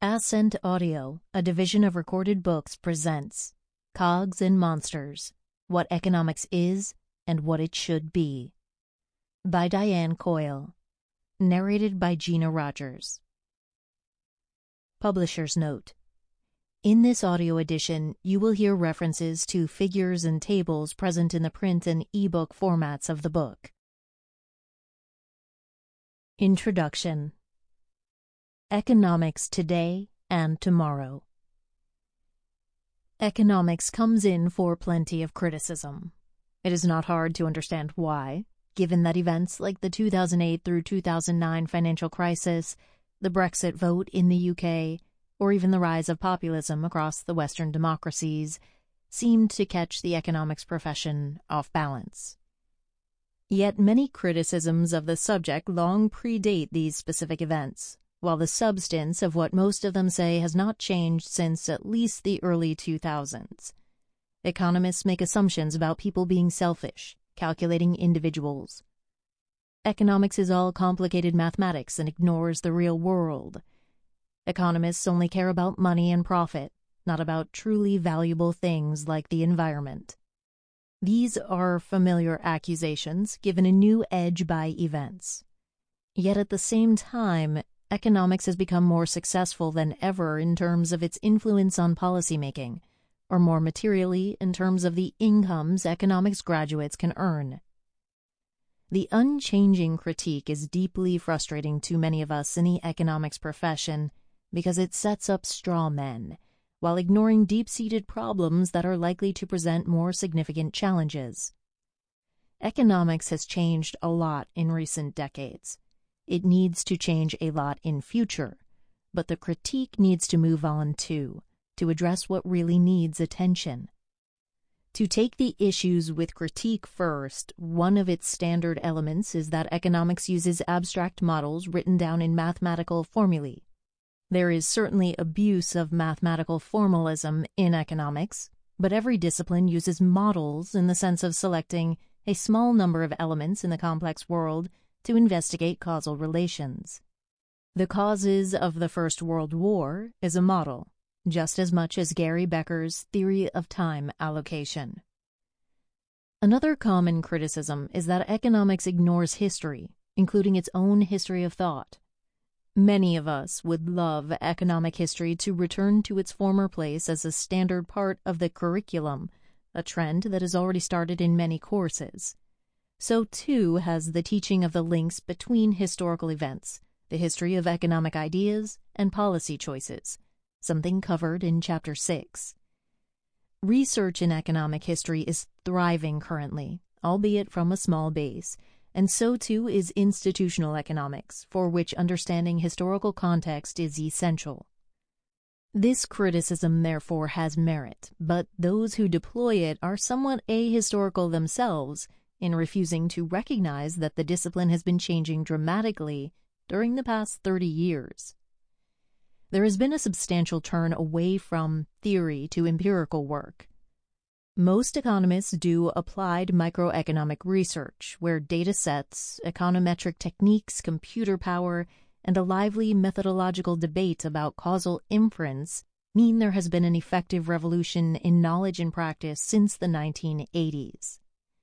Ascent Audio, a division of Recorded Books, presents Cogs and Monsters, What Economics Is and What It Should Be, by Diane Coyle, narrated by Gina Rogers. Publisher's Note: in this audio edition, you will hear references to figures and tables present in the print and ebook formats of the book. Introduction. Economics Today and Tomorrow. Economics comes in for plenty of criticism. It is not hard to understand why, given that events like the 2008 through 2009 financial crisis, the Brexit vote in the UK, or even the rise of populism across the Western democracies, seemed to catch the economics profession off balance. Yet many criticisms of the subject long predate these specific events, while the substance of what most of them say has not changed since at least the early 2000s. Economists make assumptions about people being selfish, calculating individuals. Economics is all complicated mathematics and ignores the real world. Economists only care about money and profit, not about truly valuable things like the environment. These are familiar accusations given a new edge by events. Yet at the same time, economics has become more successful than ever in terms of its influence on policymaking, or more materially in terms of the incomes economics graduates can earn. The unchanging critique is deeply frustrating to many of us in the economics profession because it sets up straw men, while ignoring deep-seated problems that are likely to present more significant challenges. Economics has changed a lot in recent decades. It needs to change a lot in future, but the critique needs to move on too, to address what really needs attention. To take the issues with critique first, one of its standard elements is that economics uses abstract models written down in mathematical formulae. There is certainly abuse of mathematical formalism in economics, but every discipline uses models in the sense of selecting a small number of elements in the complex world to investigate causal relations. The causes of the First World War is a model, just as much as Gary Becker's theory of time allocation. Another common criticism is that economics ignores history, including its own history of thought. Many of us would love economic history to return to its former place as a standard part of the curriculum, a trend that has already started in many courses. So too has the teaching of the links between historical events, the history of economic ideas, and policy choices, something covered in Chapter 6. Research in economic history is thriving currently, albeit from a small base, and so too is institutional economics, for which understanding historical context is essential. This criticism, therefore, has merit, but those who deploy it are somewhat ahistorical themselves in refusing to recognize that the discipline has been changing dramatically during the past 30 years. There has been a substantial turn away from theory to empirical work. Most economists do applied microeconomic research, where data sets, econometric techniques, computer power, and a lively methodological debate about causal inference mean there has been an effective revolution in knowledge and practice since the 1980s.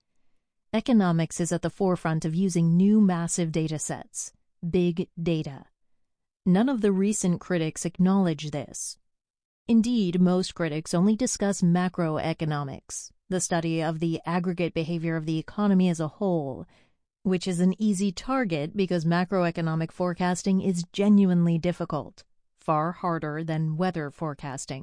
Economics is at the forefront of using new massive data sets, big data. None of the recent critics acknowledge this. Indeed, most critics only discuss macroeconomics, the study of the aggregate behavior of the economy as a whole, which is an easy target because macroeconomic forecasting is genuinely difficult, far harder than weather forecasting.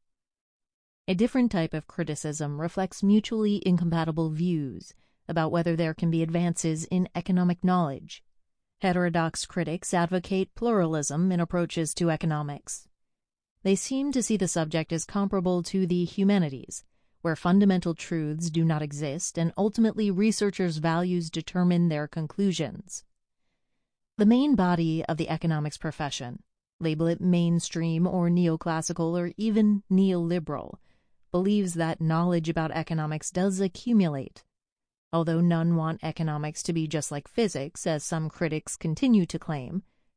A different type of criticism reflects mutually incompatible views about whether there can be advances in economic knowledge. Heterodox critics advocate pluralism in approaches to economics. They seem to see the subject as comparable to the humanities, where fundamental truths do not exist and ultimately researchers' values determine their conclusions. The main body of the economics profession, label it mainstream or neoclassical or even neoliberal, believes that knowledge about economics does accumulate. Although none want economics to be just like physics, as some critics continue to claim,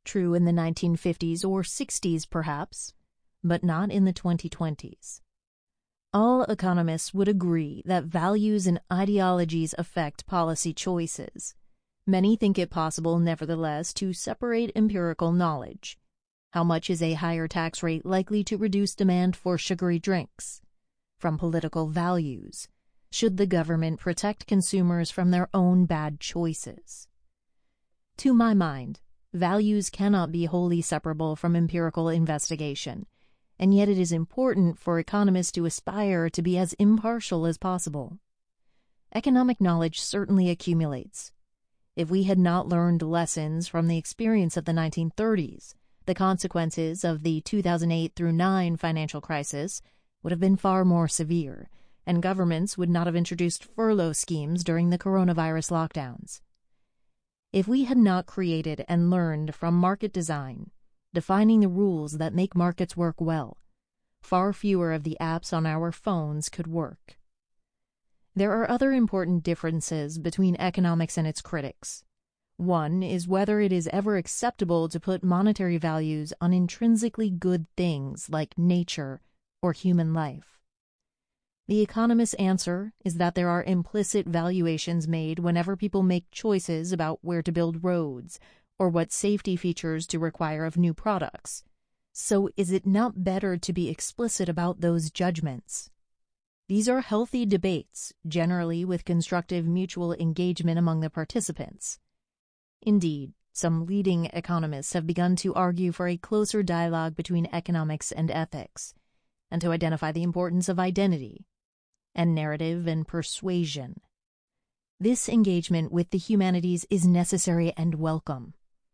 true in the 1950s or 60s perhaps, but not in the 2020s. All economists would agree that values and ideologies affect policy choices. Many think it possible, nevertheless, to separate empirical knowledge. How much is a higher tax rate likely to reduce demand for sugary drinks? From political values. Should the government protect consumers from their own bad choices? To my mind, values cannot be wholly separable from empirical investigation, and yet it is important for economists to aspire to be as impartial as possible. Economic knowledge certainly accumulates. If we had not learned lessons from the experience of the 1930s, the consequences of the 2008 through 9 financial crisis would have been far more severe, and governments would not have introduced furlough schemes during the coronavirus lockdowns. If we had not created and learned from market design, defining the rules that make markets work well, far fewer of the apps on our phones could work. There are other important differences between economics and its critics. One is whether it is ever acceptable to put monetary values on intrinsically good things like nature or human life. The economist's answer is that there are implicit valuations made whenever people make choices about where to build roads or what safety features to require of new products. So is it not better to be explicit about those judgments? These are healthy debates, generally with constructive mutual engagement among the participants. Indeed, some leading economists have begun to argue for a closer dialogue between economics and ethics, and to identify the importance of identity, and narrative and persuasion. This engagement with the humanities is necessary and welcome.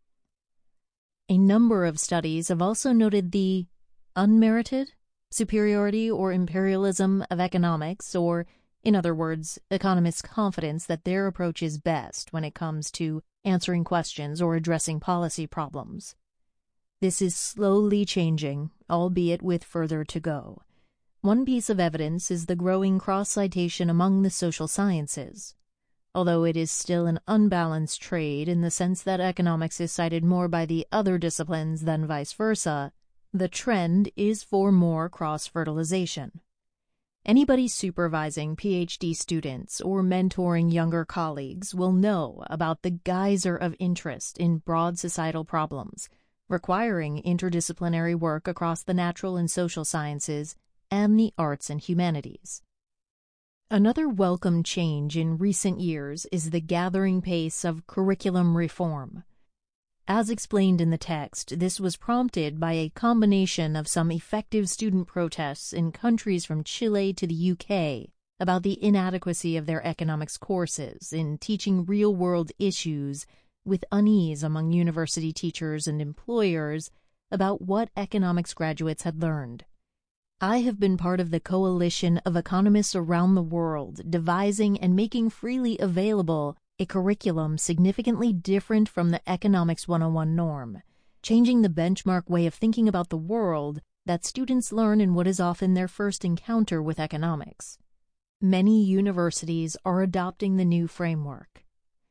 A number of studies have also noted the unmerited superiority or imperialism of economics, or, in other words, economists' confidence that their approach is best when it comes to answering questions or addressing policy problems. This is slowly changing, albeit with further to go. One piece of evidence is the growing cross-citation among the social sciences. Although it is still an unbalanced trade in the sense that economics is cited more by the other disciplines than vice versa, the trend is for more cross-fertilization. Anybody supervising PhD students or mentoring younger colleagues will know about the geyser of interest in broad societal problems, requiring interdisciplinary work across the natural and social sciences and the arts and humanities. Another welcome change in recent years is the gathering pace of curriculum reform. As explained in the text, this was prompted by a combination of some effective student protests in countries from Chile to the UK about the inadequacy of their economics courses in teaching real-world issues, with unease among university teachers and employers about what economics graduates had learned. I have been part of the coalition of economists around the world devising and making freely available a curriculum significantly different from the Economics 101 norm, changing the benchmark way of thinking about the world that students learn in what is often their first encounter with economics. Many universities are adopting the new framework.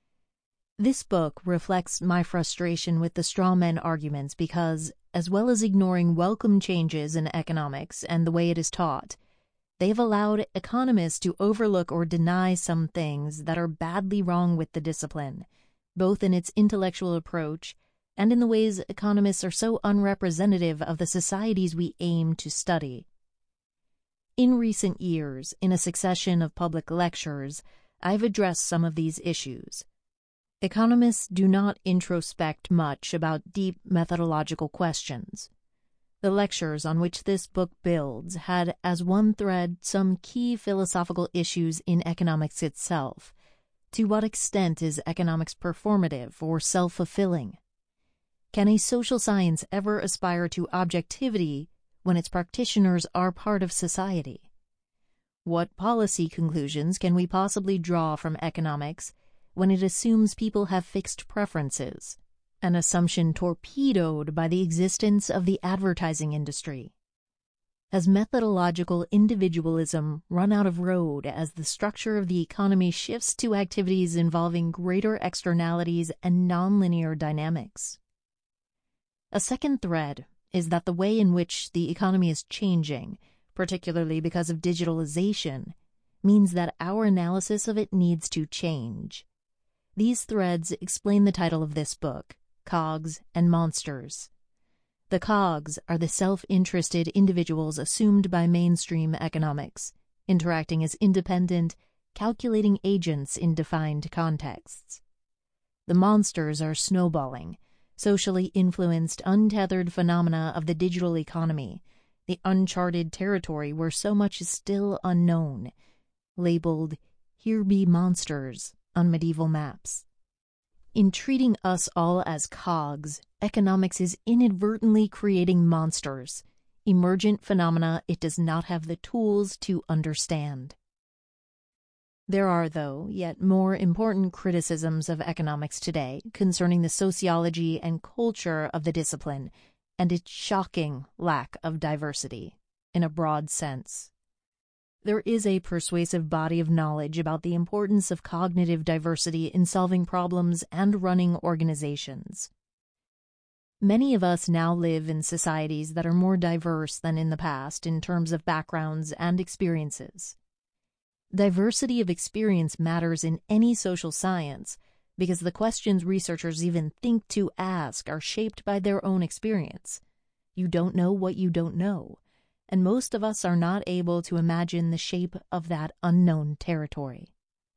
This book reflects my frustration with the straw man arguments because, as well as ignoring welcome changes in economics and the way it is taught, they have allowed economists to overlook or deny some things that are badly wrong with the discipline, both in its intellectual approach and in the ways economists are so unrepresentative of the societies we aim to study. In recent years, in a succession of public lectures, I've addressed some of these issues. Economists do not introspect much about deep methodological questions. The lectures on which this book builds had as one thread some key philosophical issues in economics itself. To what extent is economics performative or self-fulfilling? Can a social science ever aspire to objectivity when its practitioners are part of society? What policy conclusions can we possibly draw from economics when it assumes people have fixed preferences, an assumption torpedoed by the existence of the advertising industry? Has methodological individualism run out of road as the structure of the economy shifts to activities involving greater externalities and nonlinear dynamics? A second thread is that the way in which the economy is changing, particularly because of digitalization, means that our analysis of it needs to change. These threads explain the title of this book, Cogs and Monsters. The cogs are the self-interested individuals assumed by mainstream economics, interacting as independent, calculating agents in defined contexts. The monsters are snowballing, socially influenced, untethered phenomena of the digital economy, the uncharted territory where so much is still unknown, labeled "Here Be Monsters" on medieval maps. In treating us all as cogs, economics is inadvertently creating monsters, emergent phenomena it does not have the tools to understand. There are, though, yet more important criticisms of economics today concerning the sociology and culture of the discipline and its shocking lack of diversity, in a broad sense. There is a persuasive body of knowledge about the importance of cognitive diversity in solving problems and running organizations. Many of us now live in societies that are more diverse than in the past in terms of backgrounds and experiences. Diversity of experience matters in any social science because the questions researchers even think to ask are shaped by their own experience. You don't know what you don't know, and most of us are not able to imagine the shape of that unknown territory.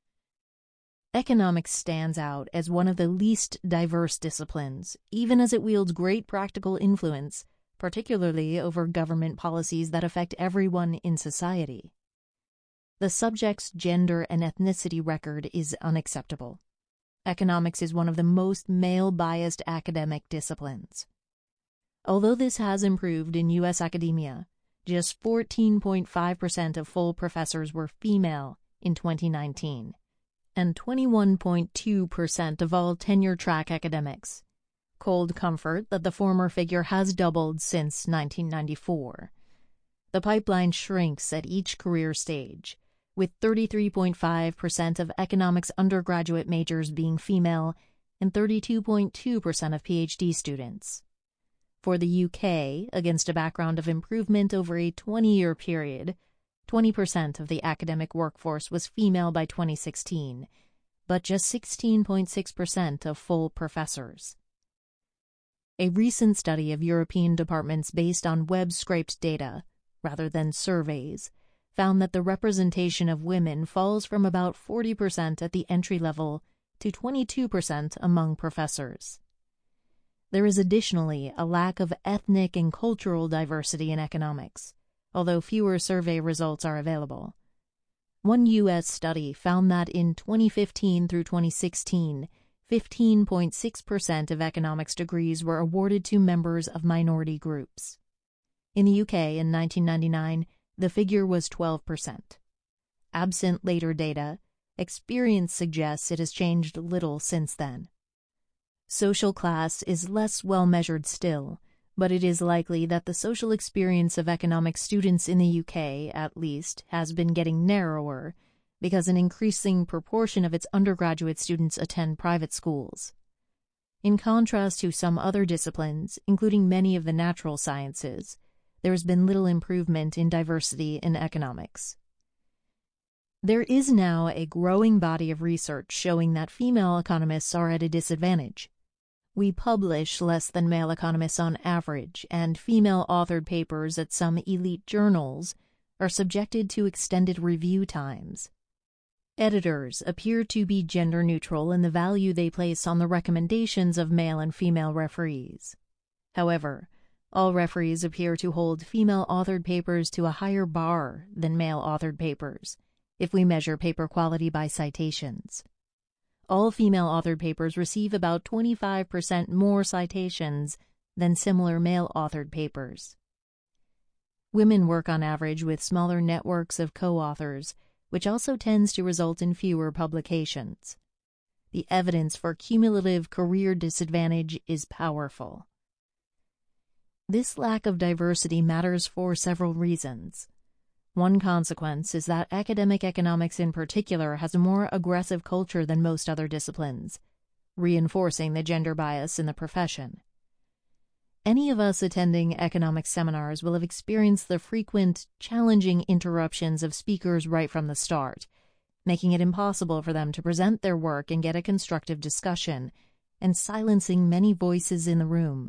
Economics stands out as one of the least diverse disciplines, even as it wields great practical influence, particularly over government policies that affect everyone in society. The subject's gender and ethnicity record is unacceptable. Economics is one of the most male-biased academic disciplines. Although this has improved in U.S. academia, just 14.5% of full professors were female in 2019, and 21.2% of all tenure-track academics. Cold comfort that the former figure has doubled since 1994. The pipeline shrinks at each career stage, with 33.5% of economics undergraduate majors being female and 32.2% of PhD students. For the UK, against a background of improvement over a 20-year period, 20% of the academic workforce was female by 2016, but just 16.6% of full professors. A recent study of European departments based on web-scraped data, rather than surveys, found that the representation of women falls from about 40% at the entry level to 22% among professors. There is additionally a lack of ethnic and cultural diversity in economics, although fewer survey results are available. One U.S. study found that in 2015 through 2016, 15.6% of economics degrees were awarded to members of minority groups. In the UK in 1999, the figure was 12%. Absent later data, experience suggests it has changed little since then. Social class is less well measured still, but it is likely that the social experience of economics students in the UK, at least, has been getting narrower because an increasing proportion of its undergraduate students attend private schools. In contrast to some other disciplines, including many of the natural sciences, there has been little improvement in diversity in economics. There is now a growing body of research showing that female economists are at a disadvantage. We publish less than male economists on average, and female-authored papers at some elite journals are subjected to extended review times. Editors appear to be gender neutral in the value they place on the recommendations of male and female referees. However, all referees appear to hold female-authored papers to a higher bar than male-authored papers, if we measure paper quality by citations. All female-authored papers receive about 25% more citations than similar male-authored papers. Women work on average with smaller networks of co-authors, which also tends to result in fewer publications. The evidence for cumulative career disadvantage is powerful. This lack of diversity matters for several reasons. One consequence is that academic economics in particular has a more aggressive culture than most other disciplines, reinforcing the gender bias in the profession. Any of us attending economics seminars will have experienced the frequent, challenging interruptions of speakers right from the start, making it impossible for them to present their work and get a constructive discussion, and silencing many voices in the room.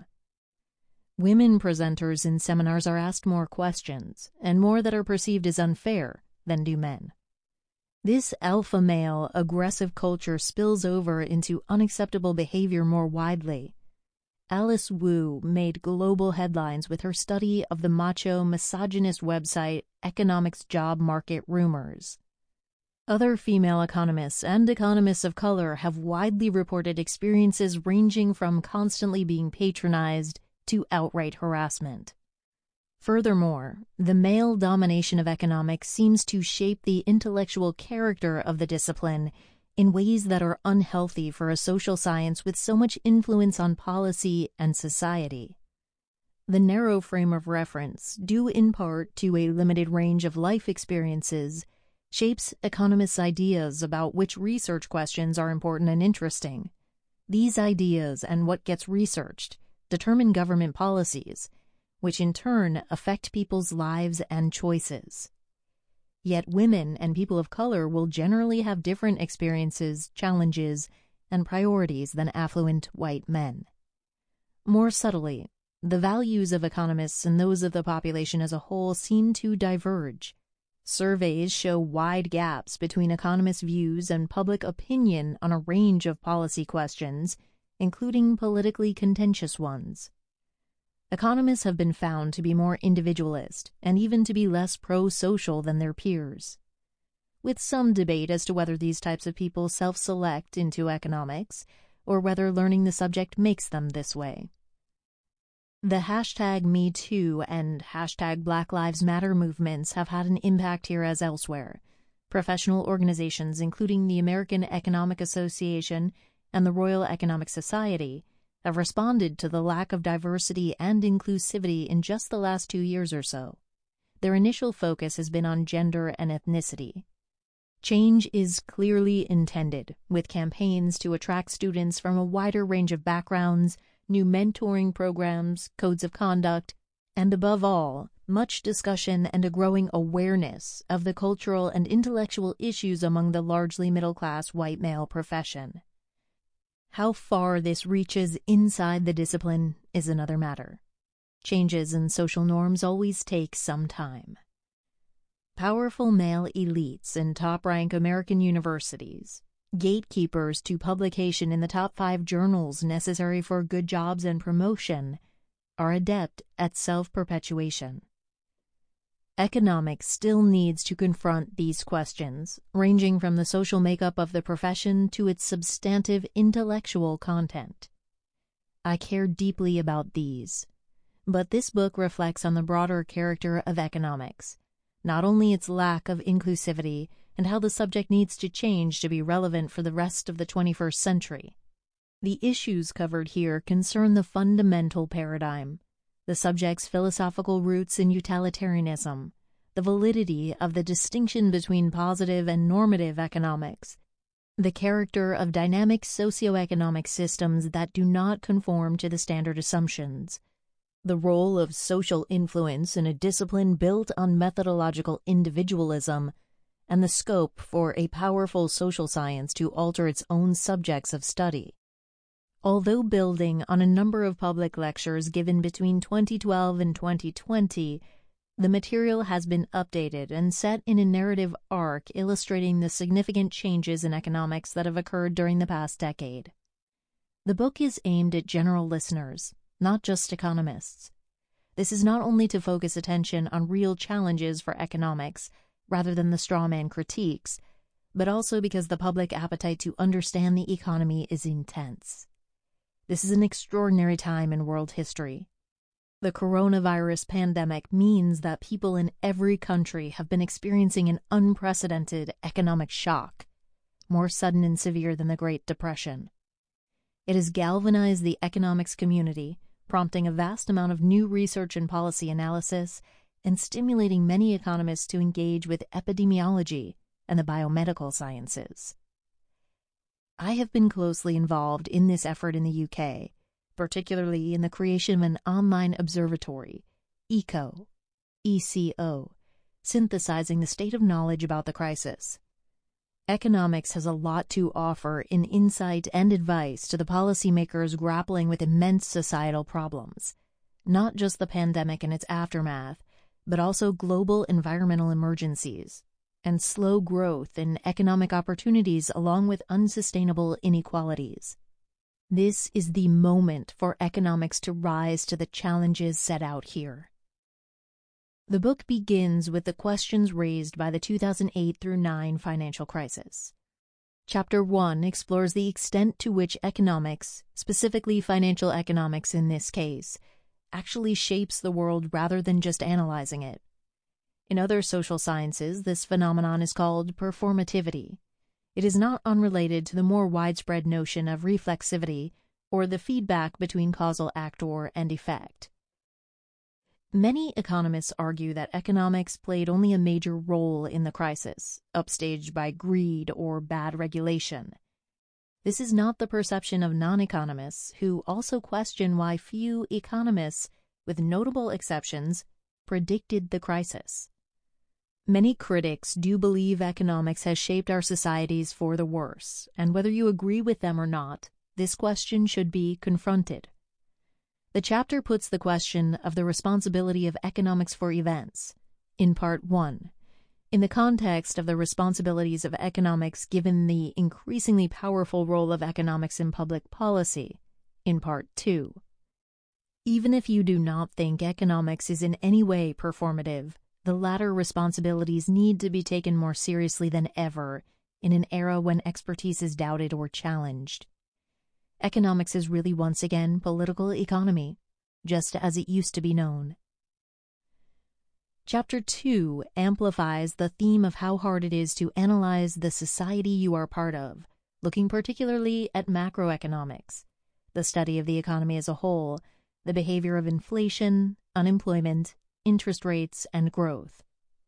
Women presenters in seminars are asked more questions, and more that are perceived as unfair, than do men. This alpha male, aggressive culture spills over into unacceptable behavior more widely. Alice Wu made global headlines with her study of the macho, misogynist website Economics Job Market Rumors. Other female economists and economists of color have widely reported experiences ranging from constantly being patronized to outright harassment. Furthermore, the male domination of economics seems to shape the intellectual character of the discipline in ways that are unhealthy for a social science with so much influence on policy and society. The narrow frame of reference, due in part to a limited range of life experiences, shapes economists' ideas about which research questions are important and interesting. These ideas and what gets researched determine government policies, which in turn affect people's lives and choices. Yet women and people of color will generally have different experiences, challenges, and priorities than affluent white men. More subtly, the values of economists and those of the population as a whole seem to diverge. Surveys show wide gaps between economists' views and public opinion on a range of policy questions, including politically contentious ones. Economists have been found to be more individualist and even to be less pro-social than their peers, with some debate as to whether these types of people self-select into economics or whether learning the subject makes them this way. The #MeToo and #Black Lives Matter movements have had an impact here as elsewhere. Professional organizations, including the American Economic Association and the Royal Economic Society, have responded to the lack of diversity and inclusivity in just the last 2 years or so. Their initial focus has been on gender and ethnicity. Change is clearly intended, with campaigns to attract students from a wider range of backgrounds, new mentoring programs, codes of conduct, and above all, much discussion and a growing awareness of the cultural and intellectual issues among the largely middle-class white male profession. How far this reaches inside the discipline is another matter. Changes in social norms always take some time. Powerful male elites in top-rank American universities, gatekeepers to publication in the top 5 journals necessary for good jobs and promotion, are adept at self-perpetuation. Economics still needs to confront these questions, ranging from the social makeup of the profession to its substantive intellectual content. I care deeply about these, but this book reflects on the broader character of economics, not only its lack of inclusivity and how the subject needs to change to be relevant for the rest of the 21st century. The issues covered here concern the fundamental paradigm, the subject's philosophical roots in utilitarianism, the validity of the distinction between positive and normative economics, the character of dynamic socioeconomic systems that do not conform to the standard assumptions, the role of social influence in a discipline built on methodological individualism, and the scope for a powerful social science to alter its own subjects of study. Although building on a number of public lectures given between 2012 and 2020, the material has been updated and set in a narrative arc illustrating the significant changes in economics that have occurred during the past decade. The book is aimed at general listeners, not just economists. This is not only to focus attention on real challenges for economics rather than the strawman critiques, but also because the public appetite to understand the economy is intense. This is an extraordinary time in world history. The coronavirus pandemic means that people in every country have been experiencing an unprecedented economic shock, more sudden and severe than the Great Depression. It has galvanized the economics community, prompting a vast amount of new research and policy analysis, and stimulating many economists to engage with epidemiology and the biomedical sciences. I have been closely involved in this effort in the UK, particularly in the creation of an online observatory, ECO, synthesizing the state of knowledge about the crisis. Economics has a lot to offer in insight and advice to the policymakers grappling with immense societal problems, not just the pandemic and its aftermath, but also global environmental emergencies and slow growth in economic opportunities along with unsustainable inequalities. This is the moment for economics to rise to the challenges set out here. The book begins with the questions raised by the 2008-09 financial crisis. Chapter 1 explores the extent to which economics, specifically financial economics in this case, actually shapes the world rather than just analyzing it. In other social sciences, this phenomenon is called performativity. It is not unrelated to the more widespread notion of reflexivity or the feedback between causal actor and effect. Many economists argue that economics played only a major role in the crisis, upstaged by greed or bad regulation. This is not the perception of non-economists, who also question why few economists, with notable exceptions, predicted the crisis. Many critics do believe economics has shaped our societies for the worse, and whether you agree with them or not, this question should be confronted. The chapter puts the question of the responsibility of economics for events, in Part 1, in the context of the responsibilities of economics given the increasingly powerful role of economics in public policy, in Part 2. Even if you do not think economics is in any way performative, the latter responsibilities need to be taken more seriously than ever in an era when expertise is doubted or challenged. Economics is really once again political economy, just as it used to be known. Chapter 2 amplifies the theme of how hard it is to analyze the society you are part of, looking particularly at macroeconomics, the study of the economy as a whole, the behavior of inflation, unemployment, interest rates, and growth.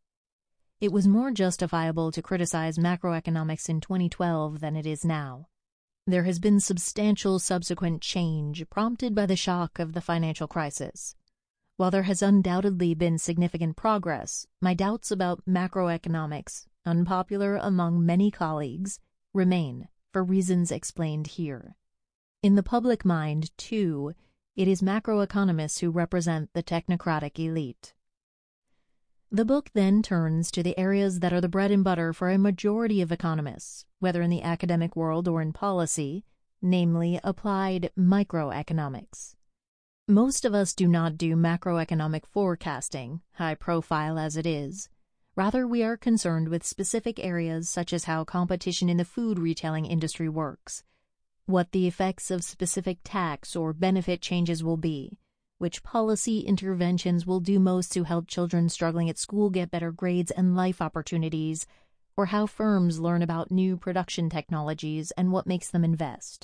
It was more justifiable to criticize macroeconomics in 2012 than it is now. There has been substantial subsequent change prompted by the shock of the financial crisis. While there has undoubtedly been significant progress, my doubts about macroeconomics, unpopular among many colleagues, remain, for reasons explained here. In the public mind, too, it is macroeconomists who represent the technocratic elite. The book then turns to the areas that are the bread and butter for a majority of economists, whether in the academic world or in policy, namely applied microeconomics. Most of us do not do macroeconomic forecasting, high profile as it is. Rather, we are concerned with specific areas such as how competition in the food retailing industry works, what the effects of specific tax or benefit changes will be, which policy interventions will do most to help children struggling at school get better grades and life opportunities, or how firms learn about new production technologies and what makes them invest.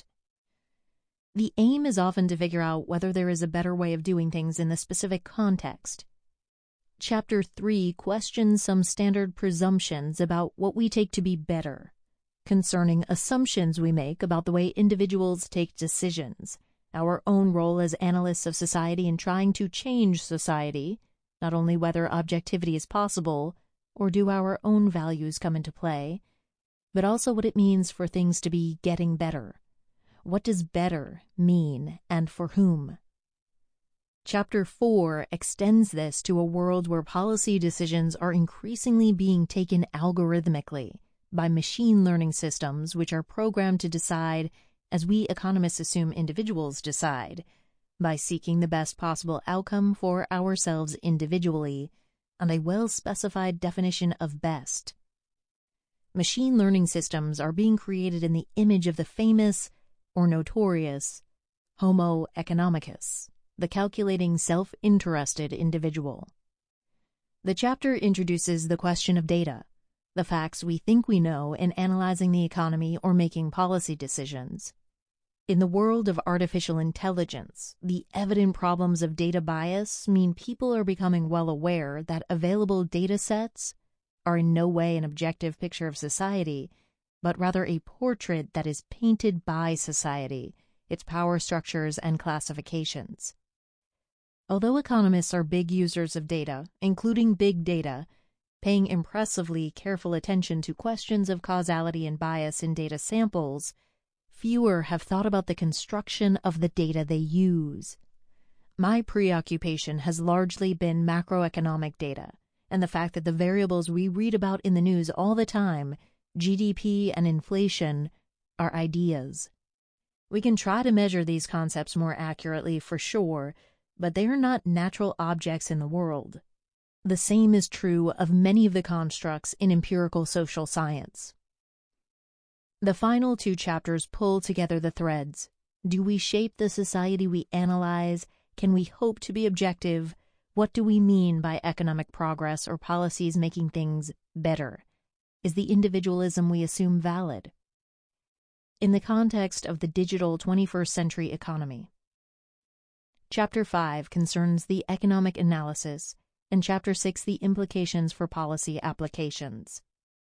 The aim is often to figure out whether there is a better way of doing things in the specific context. Chapter 3 questions some standard presumptions about what we take to be better, concerning assumptions we make about the way individuals take decisions, our own role as analysts of society in trying to change society, not only whether objectivity is possible, or do our own values come into play, but also what it means for things to be getting better. What does better mean, and for whom? Chapter 4 extends this to a world where policy decisions are increasingly being taken algorithmically by machine learning systems which are programmed to decide as we economists assume individuals decide, by seeking the best possible outcome for ourselves individually, and a well-specified definition of best. Machine learning systems are being created in the image of the famous, or notorious, Homo economicus, the calculating self-interested individual. The chapter introduces the question of data, the facts we think we know in analyzing the economy or making policy decisions. In the world of artificial intelligence, the evident problems of data bias mean people are becoming well aware that available data sets are in no way an objective picture of society, but rather a portrait that is painted by society its power structures and classifications. Although economists are big users of data, including big data, paying impressively careful attention to questions of causality and bias in data samples, fewer have thought about the construction of the data they use. My preoccupation has largely been macroeconomic data, and the fact that the variables we read about in the news all the time, GDP and inflation, are ideas. We can try to measure these concepts more accurately for sure, but they are not natural objects in the world. The same is true of many of the constructs in empirical social science. The final two chapters pull together the threads. Do we shape the society we analyze? Can we hope to be objective? What do we mean by economic progress or policies making things better? Is the individualism we assume valid? In the context of the digital 21st century economy. Chapter 5 concerns the economic analysis, and Chapter 6 the implications for policy applications.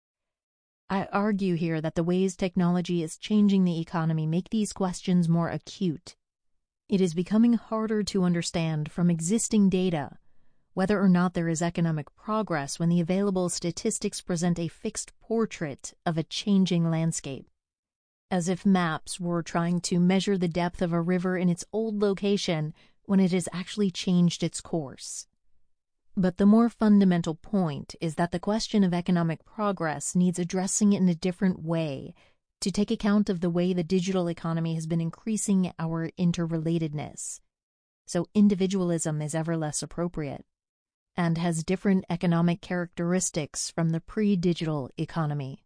I argue here that the ways technology is changing the economy make these questions more acute. It is becoming harder to understand from existing data whether or not there is economic progress when the available statistics present a fixed portrait of a changing landscape, as if maps were trying to measure the depth of a river in its old location when it has actually changed its course. But the more fundamental point is that the question of economic progress needs addressing in a different way to take account of the way the digital economy has been increasing our interrelatedness. So individualism is ever less appropriate and has different economic characteristics from the pre-digital economy.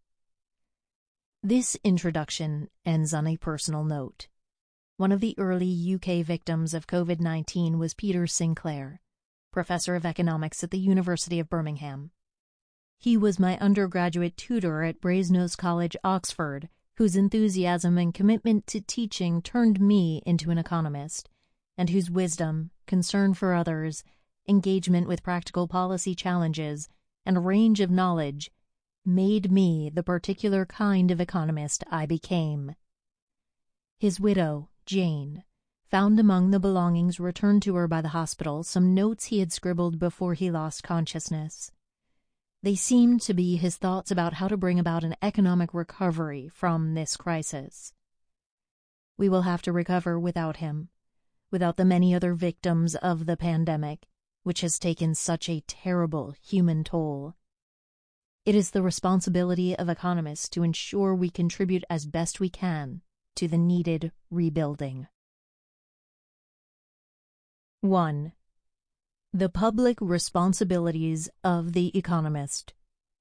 This introduction ends on a personal note. One of the early UK victims of COVID-19 was Peter Sinclair, professor of economics at the University of Birmingham. He was my undergraduate tutor at Brasenose College, Oxford, whose enthusiasm and commitment to teaching turned me into an economist, and whose wisdom, concern for others, engagement with practical policy challenges, and range of knowledge made me the particular kind of economist I became. His widow, Jane, found among the belongings returned to her by the hospital some notes he had scribbled before he lost consciousness. They seemed to be his thoughts about how to bring about an economic recovery from this crisis. We will have to recover without him, without the many other victims of the pandemic, which has taken such a terrible human toll. It is the responsibility of economists to ensure we contribute as best we can to the needed rebuilding. 1. The public responsibilities of the economist.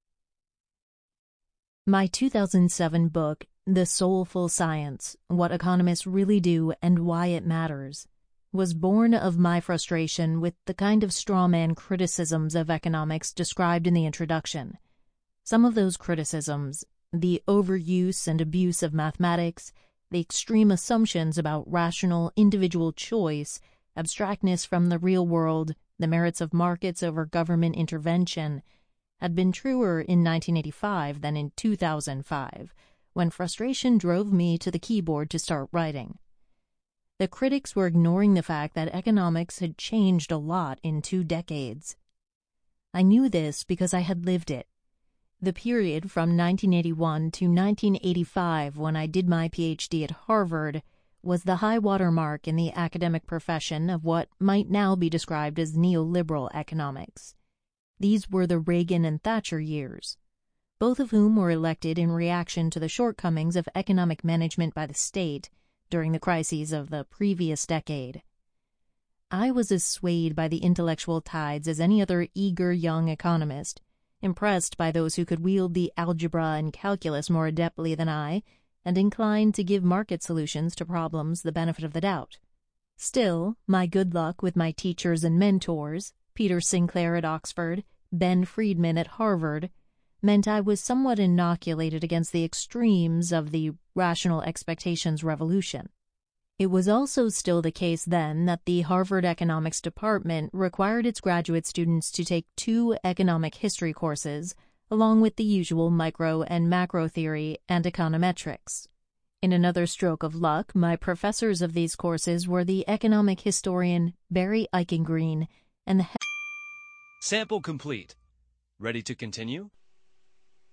My 2007 book, The Soulful Science: What Economists Really Do and Why It Matters, was born of my frustration with the kind of strawman criticisms of economics described in the introduction. Some of those criticisms, the overuse and abuse of mathematics, the extreme assumptions about rational individual choice, abstractness from the real world, the merits of markets over government intervention, had been truer in 1985 than in 2005, when frustration drove me to the keyboard to start writing. The critics were ignoring the fact that economics had changed a lot in 2 decades. I knew this because I had lived it. The period from 1981 to 1985, when I did my PhD at Harvard, was the high water mark in the academic profession of what might now be described as neoliberal economics. These were the Reagan and Thatcher years, both of whom were elected in reaction to the shortcomings of economic management by the state during the crises of the previous decade. I was as swayed by the intellectual tides as any other eager young economist, impressed by those who could wield the algebra and calculus more adeptly than I, and inclined to give market solutions to problems the benefit of the doubt. Still, my good luck with my teachers and mentors, Peter Sinclair at Oxford, Ben Friedman at Harvard, meant I was somewhat inoculated against the extremes of the rational expectations revolution. It was also still the case then that the Harvard Economics Department required its graduate students to take 2 economic history courses, along with the usual micro and macro theory and econometrics. In another stroke of luck, my professors of these courses were the economic historian Barry Eichengreen and the Sample complete. Ready to continue?